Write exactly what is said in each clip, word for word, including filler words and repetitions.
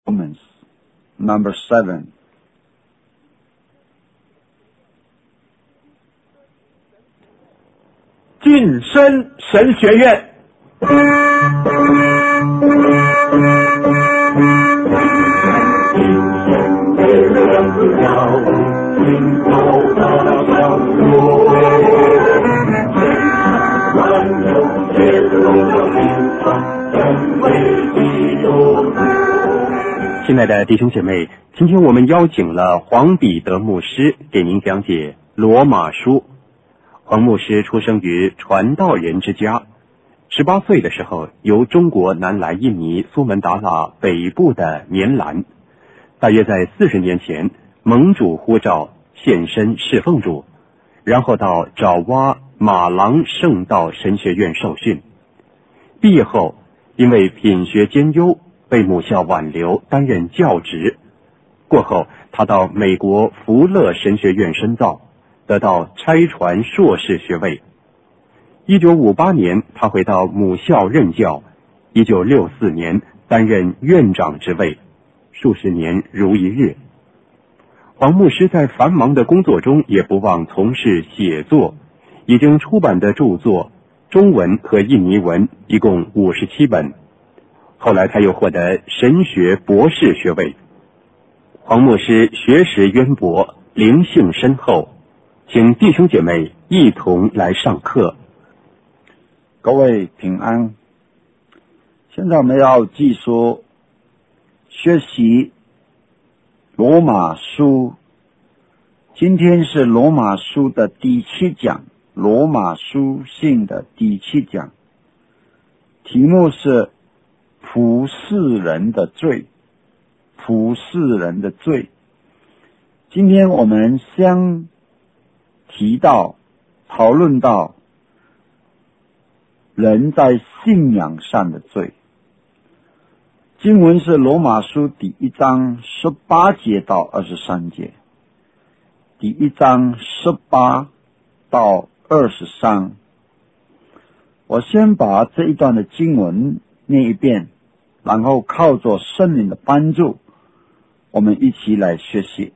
Romans number seven. 晋升神学院。 亲爱的弟兄姐妹，今天我们邀请了黄彼得牧师给您讲解罗马书。黄牧师出生于传道人之家，十八岁的时候由中国南来印尼苏门答腊北部的棉兰，大约在四十年前蒙主呼召献身侍奉主，然后到爪哇马郎圣道神学院受训。毕业后因为品学兼优被母校挽留担任教职，过后他到美国福勒神学院深造，得到差传硕士学位。一九五八年他回到母校任教，一九六四年担任院长职位，数十年如一日。黄牧师在繁忙的工作中也不忘从事写作，已经出版的著作中文和印尼文一共五十七本。后来他又获得神学博士学位。黄牧师学识渊博，灵性深厚，请弟兄姐妹一同来上课。 各位平安。现在我们要继续学习罗马书，今天是罗马书的第七讲，罗马书信的第七讲，题目是普世人的罪，普世人的罪。今天我们先提到讨论到人在信仰上的罪。经文是罗马书第一章十八节到二十三节，第一章十八到二十三。我先把这一段的经文念一遍，然后靠着圣灵的帮助，我们一起来学习。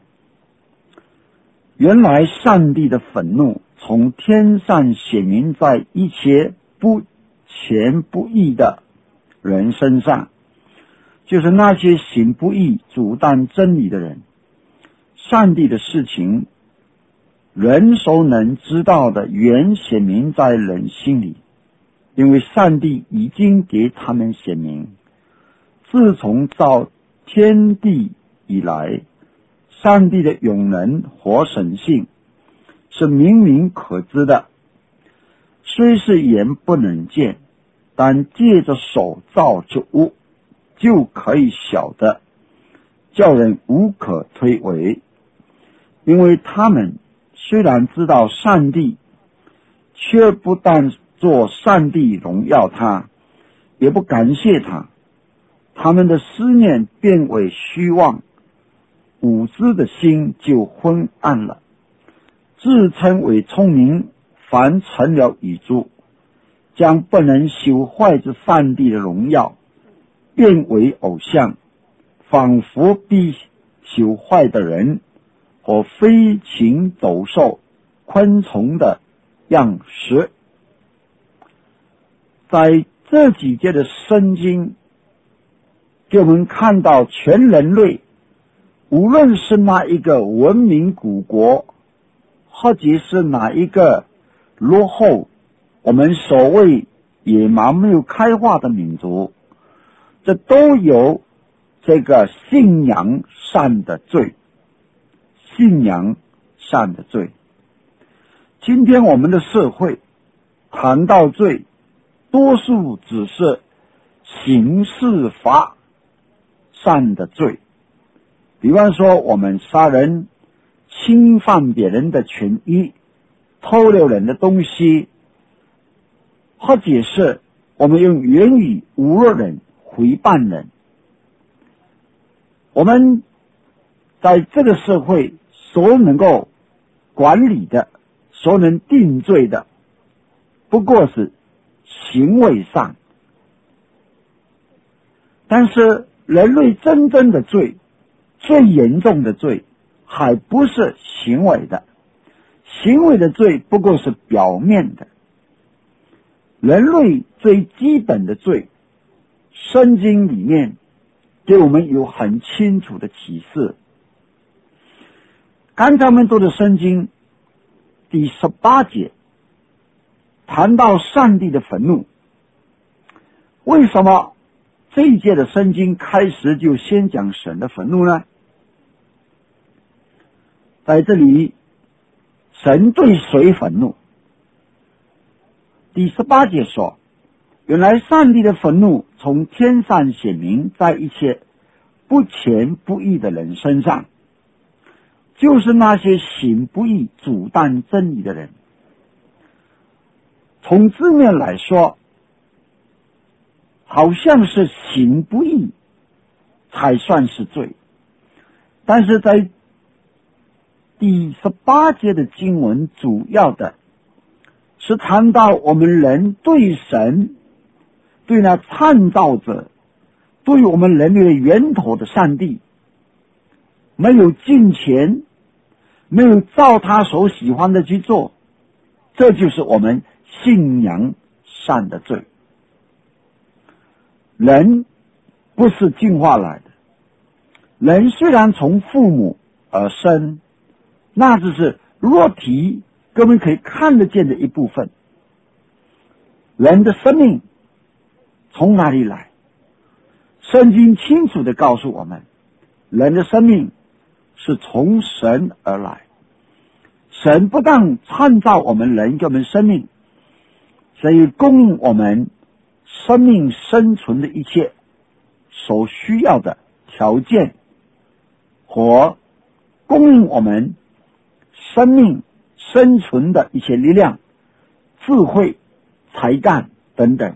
原来上帝的愤怒从天上显明在一切不虔不义的人身上，就是那些行不义阻挡真理的人。上帝的事情人所能知道的原显明在人心里，因为上帝已经给他们显明。自从造天地以来，上帝的永能和神性是明明可知的，虽是眼不能见，但借着手造之物就可以晓得，叫人无可推诿。因为他们虽然知道上帝，却不但做上帝荣耀他，也不感谢他，他们的思念变为虚妄，无知的心就昏暗了。自称为聪明，反成了愚拙，将不能朽坏之上帝的荣耀变为偶像，仿佛必朽坏的人和飞禽走兽、昆虫的样式。在这几节的圣经，给我们看到全人类，无论是哪一个文明古国，或者是哪一个落后我们所谓野蛮没有开化的民族，这都有这个信仰上的罪，信仰上的罪。今天我们的社会谈到罪，多数只是刑事法上的罪，比方说我们杀人、侵犯别人的权益、偷了人的东西，或者是我们用言语侮辱人、诽谤人。我们在这个社会所能够管理的、所能定罪的，不过是行为上。但是人类真正的罪，最严重的罪还不是行为的，行为的罪不过是表面的。人类最基本的罪，圣经里面给我们有很清楚的启示。刚才我们读的圣经第十八节谈到上帝的愤怒。为什么这一节的圣经开始就先讲神的愤怒呢？在这里，神对谁愤怒？第十八节说，原来上帝的愤怒从天上显明在一切不虔不义的人身上，就是那些行不义阻挡真理的人。从字面来说，好像是行不义才算是罪，但是在第十八节的经文主要的是谈到我们人对神，对那创造者，对我们人类的源头的上帝没有敬虔，没有照他所喜欢的去做，这就是我们信仰上的罪。人不是进化来的，人虽然从父母而生，那只是肉体根本可以看得见的一部分。人的生命从哪里来？圣经清楚地告诉我们，人的生命是从神而来。神不但创造我们人给我们生命，神也供应我们生命生存的一切所需要的条件，和供应我们生命生存的一些力量、智慧、才干等等。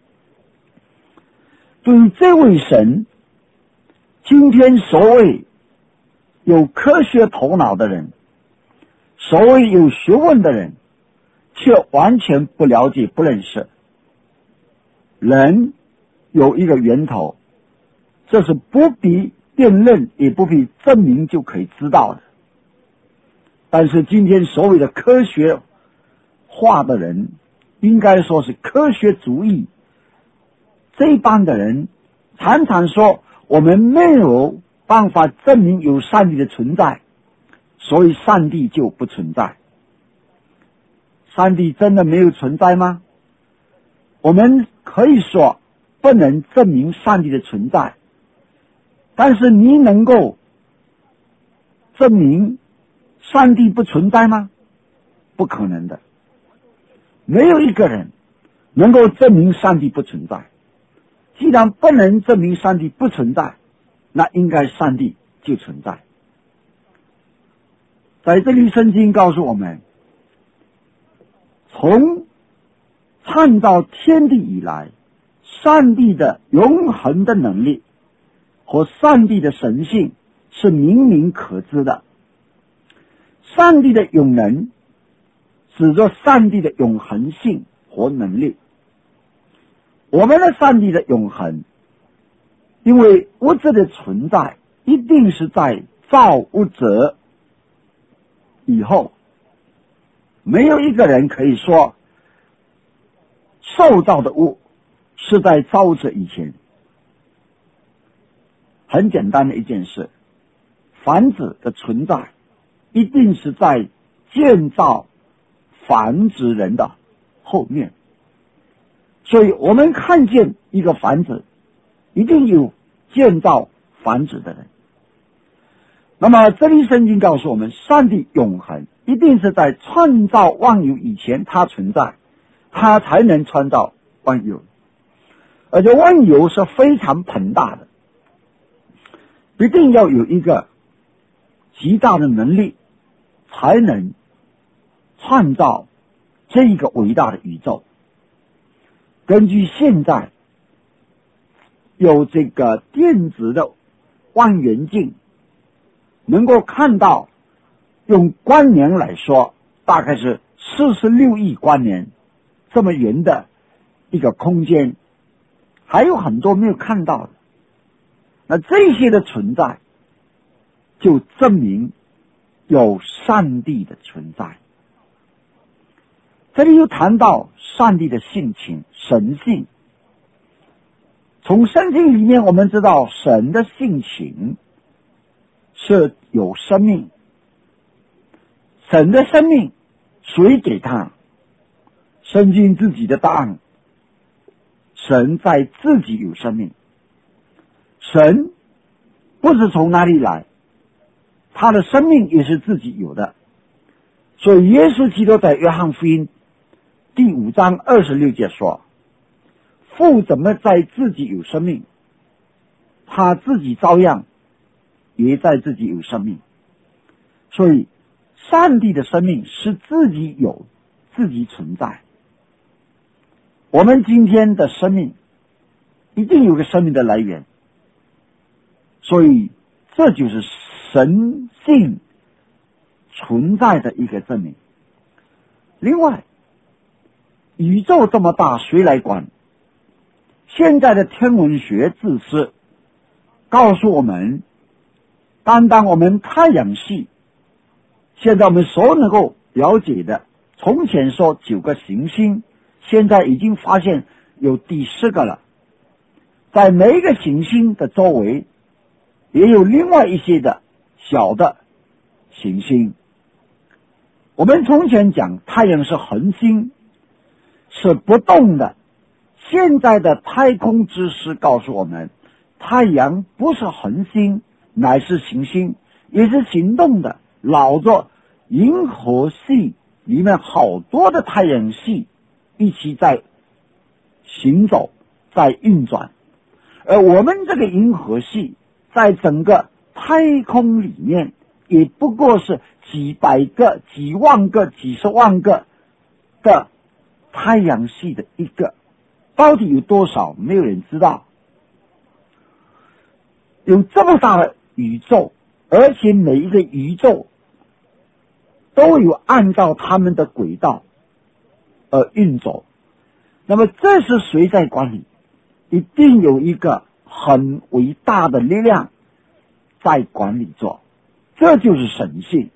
对于这位神，今天所谓有科学头脑的人，所谓有学问的人，却完全不了解、不认识。人有一个源头，这是不必辨认也不必证明就可以知道的。但是今天所谓的科学化的人，应该说是科学主义这一帮的人，常常说我们没有办法证明有上帝的存在，所以上帝就不存在。上帝真的没有存在吗？我们可以说不能证明上帝的存在，但是你能够证明上帝不存在吗？不可能的。没有一个人能够证明上帝不存在。既然不能证明上帝不存在，那应该上帝就存在。在这里圣经告诉我们，从创造天地以来，上帝的永恒的能力和上帝的神性是明明可知的。上帝的永能指着上帝的永恒性和能力。我们的上帝的永恒，因为物质的存在一定是在造物者以后，没有一个人可以说受造的物是在造物者以前。很简单的一件事，房子的存在一定是在建造房子人的后面。所以我们看见一个房子，一定有建造房子的人。那么这里圣经告诉我们，上帝永恒一定是在创造万有以前他存在，他才能创造万有。而且万有是非常庞大的，一定要有一个极大的能力才能创造这一个伟大的宇宙。根据现在有这个电子的望远镜，能够看到，用光年来说，大概是四十六亿光年这么远的一个空间，还有很多没有看到的。 那这些的存在就证明有上帝的存在。这里又谈到上帝的性情、神性。从圣经里面我们知道神的性情是有生命，神的生命谁给他？圣经自己的答案，神在自己有生命。神不是从哪里来，他的生命也是自己有的。所以耶稣基督在约翰福音第五章二十六节说，父怎么在自己有生命，他自己照样也在自己有生命。所以上帝的生命是自己有，自己存在。我们今天的生命一定有个生命的来源，所以这就是神性存在的一个证明。另外，宇宙这么大，谁来管？现在的天文学知识告诉我们，单单我们太阳系，现在我们所能够了解的，从前说九个行星，现在已经发现有第十个了。在每一个行星的周围也有另外一些的小的行星。我们从前讲太阳是恒星，是不动的。现在的太空知识告诉我们，太阳不是恒星，乃是行星，也是行动的，绕着银河系里面好多的太阳系一起在行走，在运转。而我们这个银河系在整个太空里面也不过是几百个、几万个、几十万个的太阳系的一个，到底有多少没有人知道。有这么大的宇宙，而且每一个宇宙都有按照他们的轨道而运走，那么这是谁在管理？一定有一个很伟大的力量在管理着，这就是神性。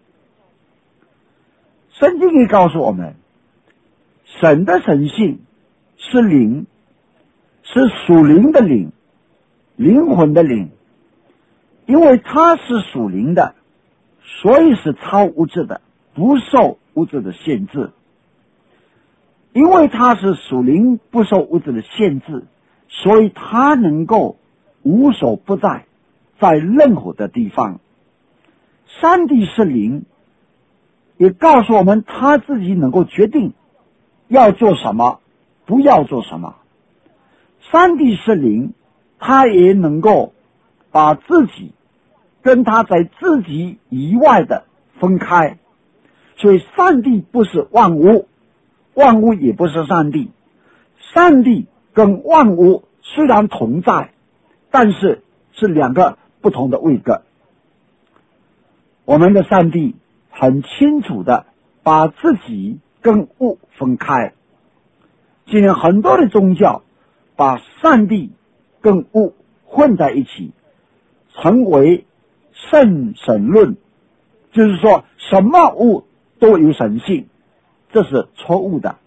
圣经也告诉我们，神的神性是灵，是属灵的灵，灵魂的灵。因为它是属灵的，所以是超物质的，不受物质的限制。因为它是属灵，不受物质的限制，所以它能够无所不在，在任何的地方。上帝是灵，也告诉我们他自己能够决定要做什么，不要做什么。上帝是灵，他也能够把自己跟他在自己以外的分开。所以上帝不是万物，万物也不是上帝。上帝跟万物虽然同在，但是是两个不同的位格。我们的上帝很清楚的把自己跟物分开。今天很多的宗教把上帝跟物混在一起，成为圣神论，就是说什么物都有神性，这是错误的。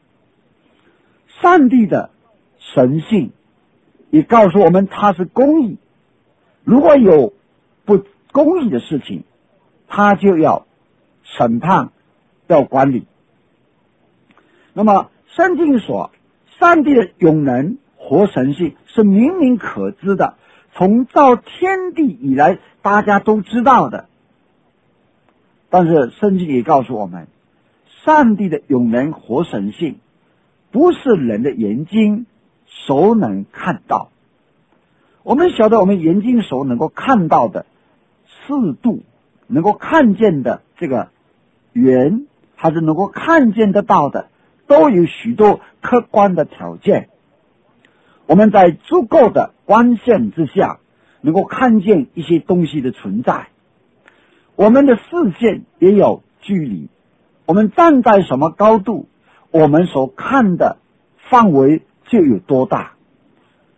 上帝的神性也告诉我们他是公义，如果有不公义的事情，他就要审判，要管理。那么圣经说上帝的永能和神性是明明可知的，从造天地以来大家都知道的。但是圣经也告诉我们，上帝的永能和神性不是人的眼睛所能看到。我们晓得我们眼睛所能够看到的四度，能够看见的这个圆，还是能够看见得到的，都有许多客观的条件。我们在足够的光线之下能够看见一些东西的存在。我们的视线也有距离，我们站在什么高度，我们所看的范围就有多大。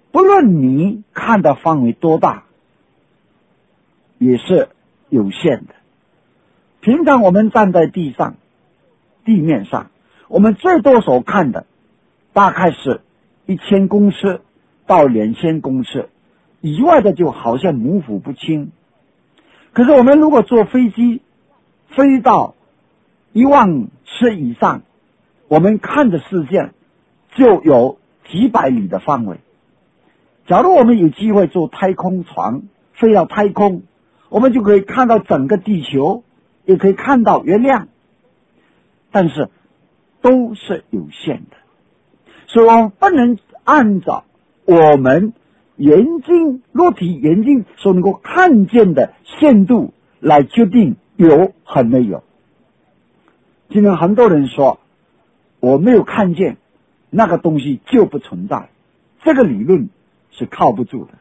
不论你看的范围多大，也是有限的。平常我们站在地上、地面上，我们最多所看的大概是一千公尺到两千公尺以外的，就好像模糊不清。可是我们如果坐飞机飞到一万尺以上，我们看的视线就有几百里的范围。假如我们有机会坐太空船飞到太空，我们就可以看到整个地球，也可以看到月亮，但是都是有限的。所以我们不能按照我们眼睛肉体眼睛所能够看见的限度来决定有和没有。今天很多人说我没有看见那个东西就不存在，这个理论是靠不住的。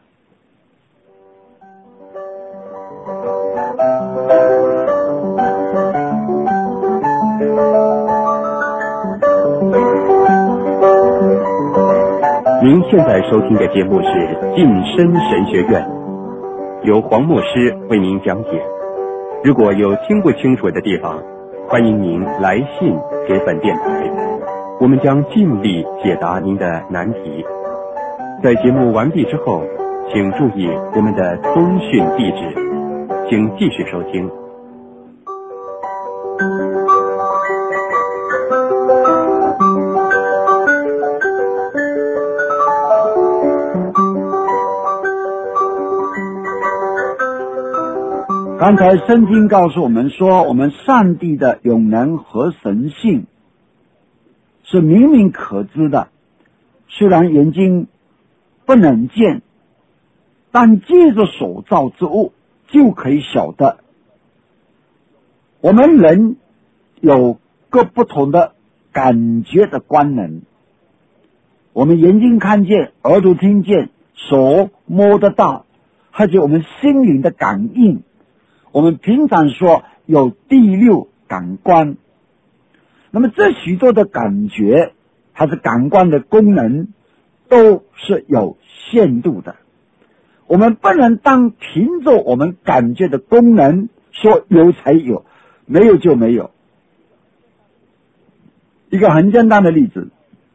您现在收听的节目是《近身神学院》，由黄牧师为您讲解。如果有听不清楚的地方，欢迎您来信给本电台，我们将尽力解答您的难题。在节目完毕之后，请注意我们的通讯地址，请继续收听。 刚才圣经告诉我们说，我们上帝的永能和神性是明明可知的，虽然眼睛不能见，但借着所造之物就可以晓得。我们人有各不同的感觉的官能，我们眼睛看见，耳朵听见，手摸得到，或者我们心灵的感应。我们平常说有第六感官，那么这许多的感觉还是感官的功能都是有限度的。我们不能当凭着我们感觉的功能说有才有，没有就没有。一个很简单的例子，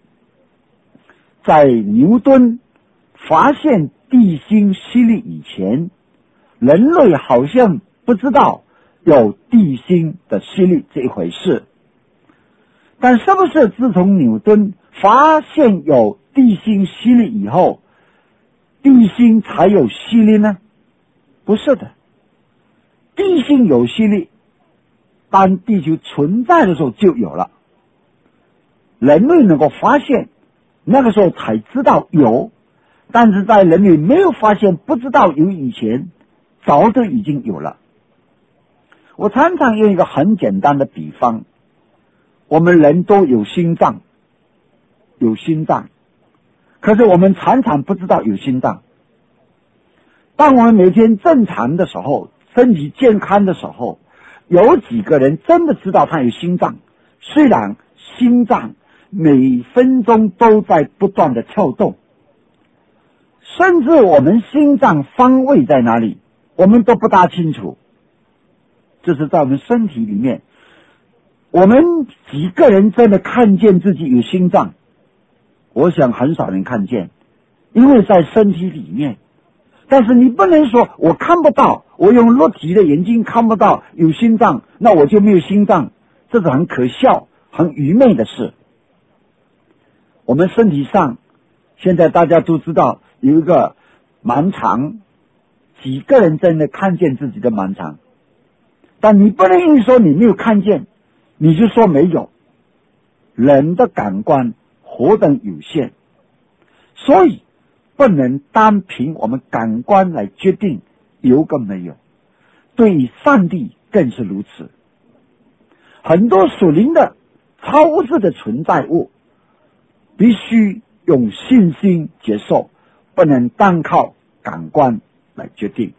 在牛顿发现地心吸力以前，人类好像不知道有地心的吸力这一回事。但是不是自从牛顿发现有地心吸力以后，地心才有吸力呢？不是的，地心有吸力，当地球存在的时候就有了。人类能够发现，那个时候才知道有，但是在人类没有发现不知道有以前，早就已经有了。我常常用一个很简单的比方，我们人都有心脏，有心脏，可是我们常常不知道有心脏。当我们每天正常的时候，身体健康的时候，有几个人真的知道他有心脏？虽然心脏每分钟都在不断的跳动，甚至我们心脏方位在哪里，我们都不大清楚。这是在我们身体里面，我们几个人真的看见自己有心脏？我想很少人看见，因为在身体里面。但是你不能说我看不到，我用肉体的眼睛看不到有心脏，那我就没有心脏，这是很可笑很愚昧的事。我们身体上现在大家都知道有一个盲肠，几个人真的看见自己的盲肠？但你不能硬说你没有看见，你就说没有。人的感官何等有限，所以不能单凭我们感官来决定有跟没有，对于上帝更是如此。很多属灵的超自的存在物必须用信心接受，不能单靠感官来决定。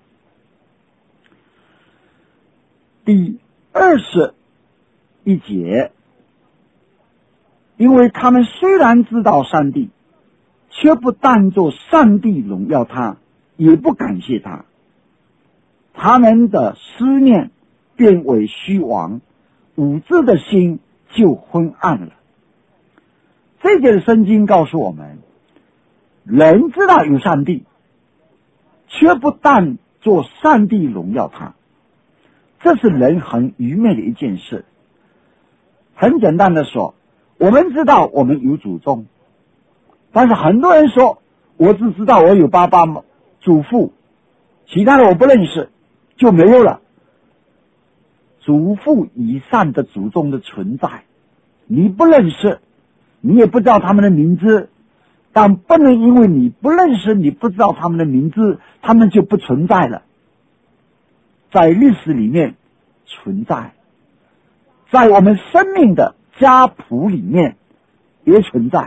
第二十一节，因为他们虽然知道上帝， 却不当作上帝荣耀他，也不感谢他，他们的思念变为虚妄，无知的心就昏暗了。这节的圣经告诉我们，人知道有上帝，却不当作上帝荣耀他，这是人很愚昧的一件事。很简单的说，我们知道我们有祖宗，但是很多人说我只知道我有爸爸祖父，其他的我不认识，就没有了。祖父以上的祖宗的存在你不认识，你也不知道他们的名字，但不能因为你不认识，你不知道他们的名字，他们就不存在了。在历史里面存在，在我们生命的家谱里面也存在，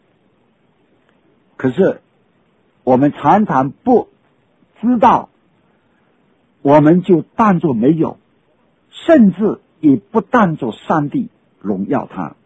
可是我们常常不知道，我们就当作没有，甚至也不当作上帝荣耀他。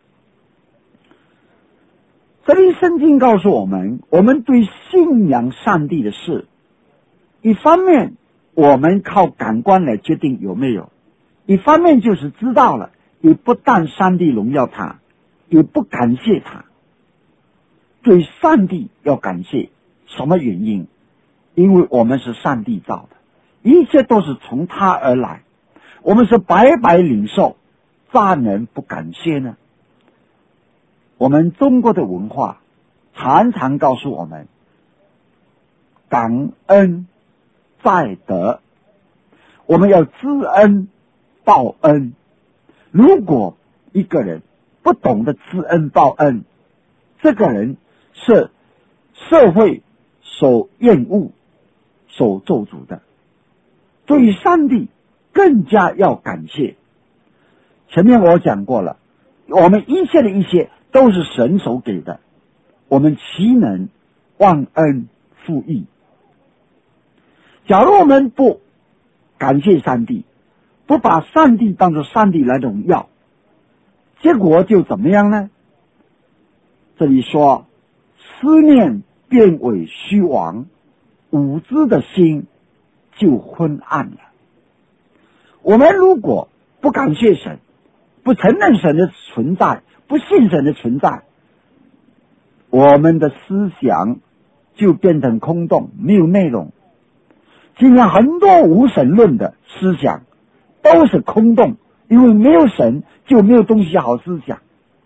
这里圣经告诉我们，我们对信仰上帝的事，一方面我们靠感官来决定有没有，一方面就是知道了，也不但上帝荣耀他，也不感谢他。对上帝要感谢，什么原因？因为我们是上帝造的，一切都是从他而来，我们是白白领受，咋能不感谢呢？我们中国的文化常常告诉我们，感恩在德，我们要知恩报恩。如果一个人不懂得知恩报恩，这个人是社会所厌恶、所咒诅的。对于上帝更加要感谢。前面我讲过了，我们一切的一切都是神所给的，我们岂能忘恩负义？假如我们不感谢上帝，不把上帝当作上帝来荣耀，结果就怎么样呢？这里说，思念变为虚妄，无知的心就昏暗了。我们如果不感谢神，不承认神的存在，不信神的存在，我们的思想就变成空洞，没有内容。今天很多无神论的思想都是空洞，因为没有神就没有东西好思想。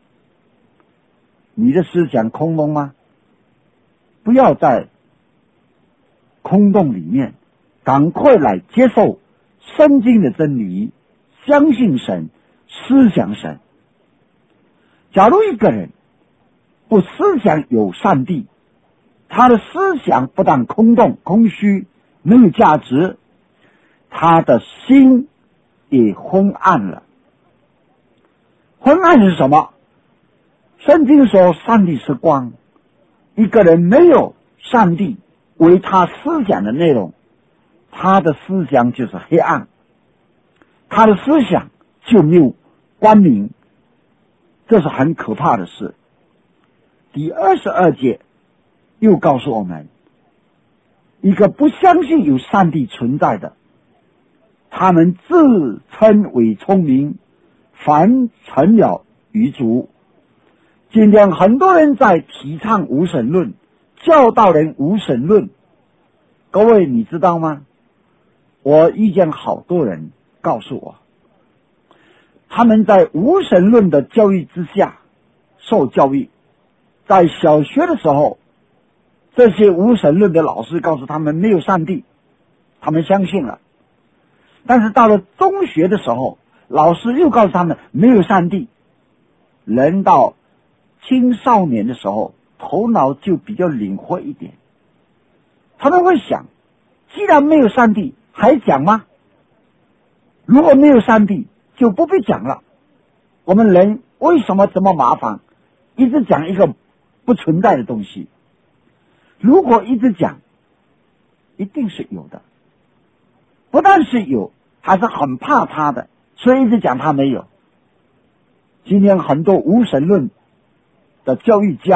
你的思想空洞吗？不要在空洞里面，赶快来接受圣经的真理，相信神，思想神。假如一个人不思想有上帝，他的思想不但空洞、空虚，没有价值，他的心也昏暗了。昏暗是什么？圣经说上帝是光，一个人没有上帝为他思想的内容，他的思想就是黑暗，他的思想就没有光明，这是很可怕的事。第二十二节又告诉我们，一个不相信有上帝存在的，他们自称为聪明，反成了愚拙。今天很多人在提倡无神论，教导人无神论。各位你知道吗？我遇见好多人告诉我，他们在无神论的教育之下受教育。在小学的时候，这些无神论的老师告诉他们没有上帝，他们相信了。但是到了中学的时候，老师又告诉他们没有上帝。人到青少年的时候，头脑就比较灵活一点，他们会想，既然没有上帝还讲吗？如果没有上帝就不必讲了。我们人为什么这么麻烦，一直讲一个不存在的东西？如果一直讲，一定是有的，不但是有，还是很怕他的，所以一直讲他没有。今天很多无神论的教育家、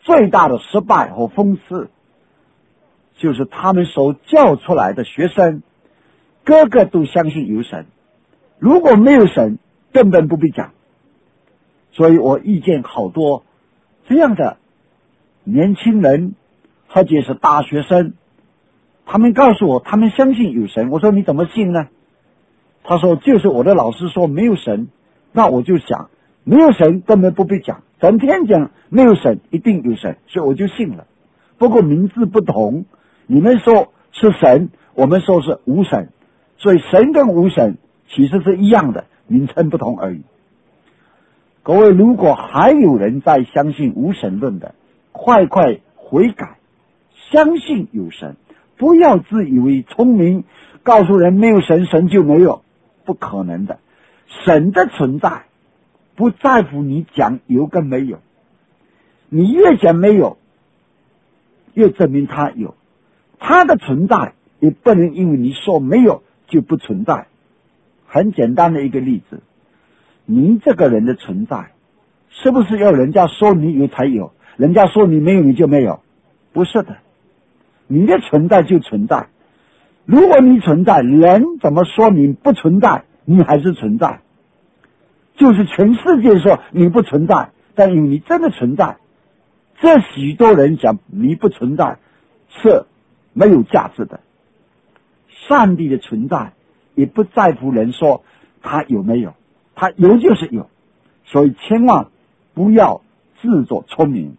最大的失败和讽刺，就是他们所教出来的学生个个都相信有神，如果没有神根本不必讲。所以我遇见好多这样的年轻人或者是大学生，他们告诉我他们相信有神。我说你怎么信呢？他说就是我的老师说没有神。那我就想没有神根本不必讲，整天讲没有神一定有神，所以我就信了。不过名字不同，你们说是神，我们说是无神，所以神跟无神其实是一样的，名称不同而已。各位，如果还有人在相信无神论的，快快悔改，相信有神，不要自以为聪明，告诉人没有神，神就没有，不可能的。神的存在不在乎你讲有跟没有，你越讲没有，越证明他有。他的存在也不能因为你说没有就不存在。很简单的一个例子，你这个人的存在是不是要人家说你有才有，人家说你没有你就没有？不是的，你的存在就存在。如果你存在，人怎么说你不存在，你还是存在。就是全世界说你不存在，但因为你真的存在，这许多人讲你不存在是没有价值的。上帝的存在也不在乎人说他有没有，他有就是有，所以千万不要自作聪明。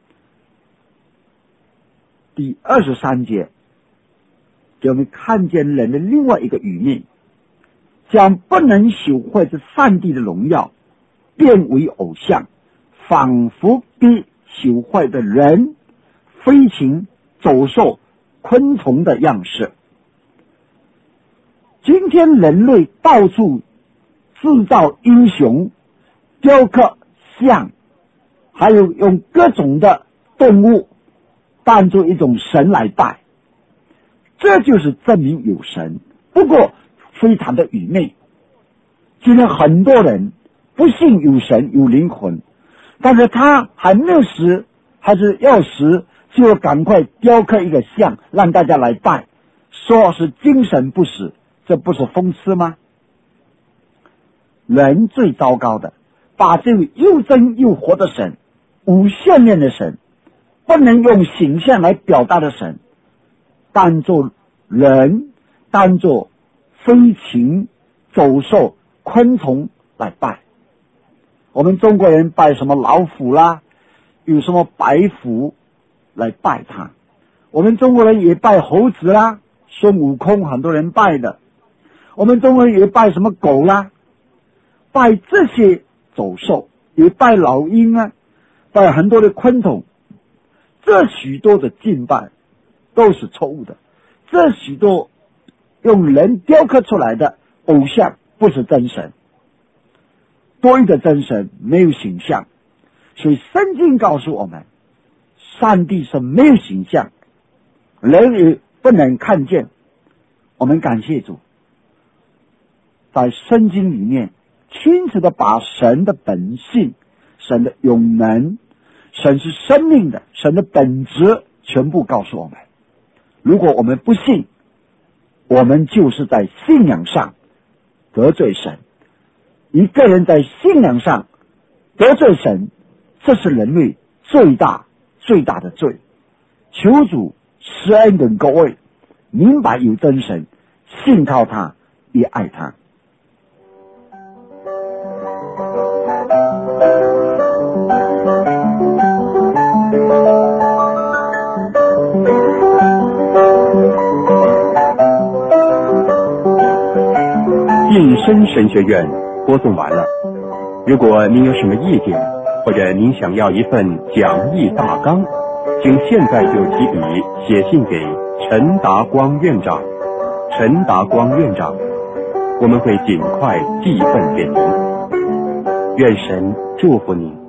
第二十三节给我们看见人的另外一个语命，将不能朽坏的上帝的荣耀变为偶像，仿佛比朽坏的人、飞禽、走兽、昆虫的样式。今天人类到处制造英雄、雕刻像，还有用各种的动物当作一种神来拜，这就是证明有神。不过非常的愚昧。今天很多人不信有神有灵魂，但是他还没有死，还是要死，就要赶快雕刻一个像让大家来拜，说是精神不死，这不是讽刺吗？人最糟糕的，把这位又真又活的神，无限面的神，不能用形象来表达的神，当作人，当作飞禽、走兽、昆虫来拜。我们中国人拜什么老虎啦，有什么白虎来拜他。我们中国人也拜猴子啦，孙悟空很多人拜的。我们中国人也拜什么狗啦，拜这些走兽，也拜老鹰啊，拜很多的昆虫。这许多的敬拜都是错误的，这许多用人雕刻出来的偶像不是真神。多一个真神没有形象，所以圣经告诉我们，上帝是没有形象，人也不能看见。我们感谢主，在圣经里面清楚的把神的本性、神的永能、神是生命的、神的本质全部告诉我们。如果我们不信，我们就是在信仰上得罪神。一个人在信仰上得罪神，这是人类最大最大的罪。求主施恩给各位明白有真神，信靠他，也爱他。 晋升神学院播送完了。如果您有什么意见，或者您想要一份讲义大纲，请现在就提笔写信给陈达光院长。陈达光院长，我们会尽快寄一份给您。愿神祝福您。